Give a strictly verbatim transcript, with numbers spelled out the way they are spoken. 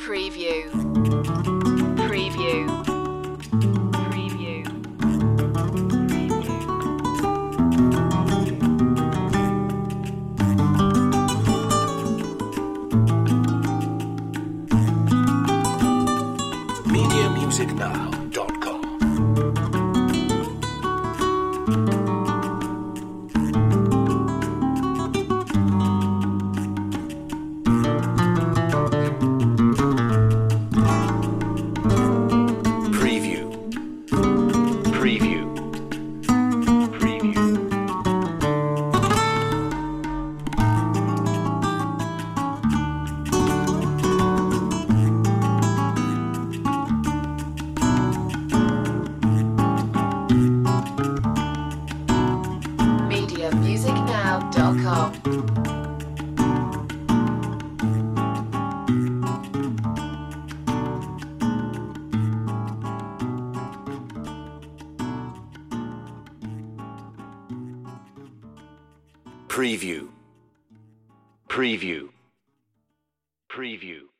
Preview. Preview. Preview. media music now dot com. Preview. Preview. Preview. media music now dot com. Preview. Preview. Preview.